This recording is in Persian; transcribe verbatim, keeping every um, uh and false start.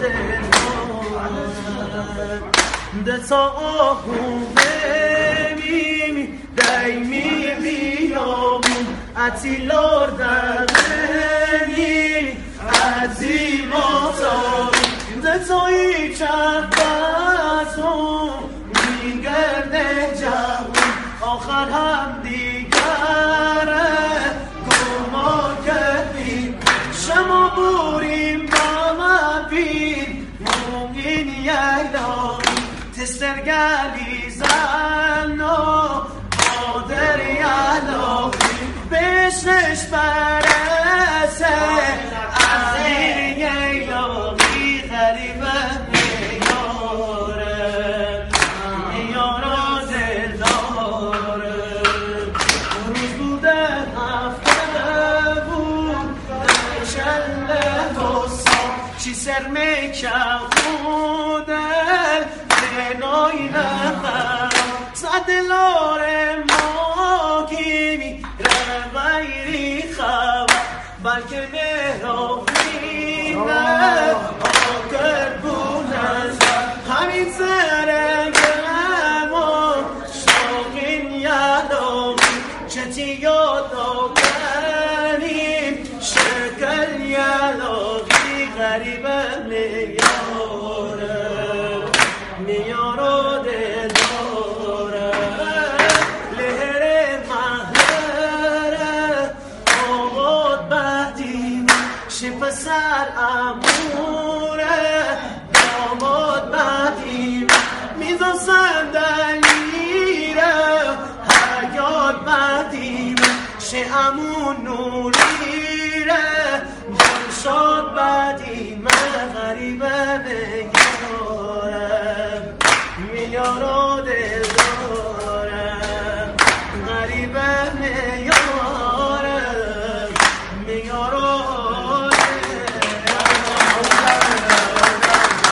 ده تا آهومیم دایمی بیامون اتیلار دمیم عزیماتان ده تایی چهبتون میگرده جهون آخر هم دیگره گما کردیم شما بوریم با مبین مومین ییلامی تسترگلی زن و قادر یلامی بشنش برسه امیر ییلامی غریبه میاره میارا دل داره روز بوده هفته بود شله دوستا چی سر میکبوده نای نخم صدلار ما کیمی غیری خبر بلکه مهرابینه آگر بودن همین سرگم و شاقین یلامی چتی یاد آوریم شکل یلامی غریبه میاره میارا دل داره لهر محلره آقاد بدیم شپ سر اموره داماد بدیم میزان صندلیره حیات بدیم شه امون نوریره شاد بدیم غریبه میاره میارا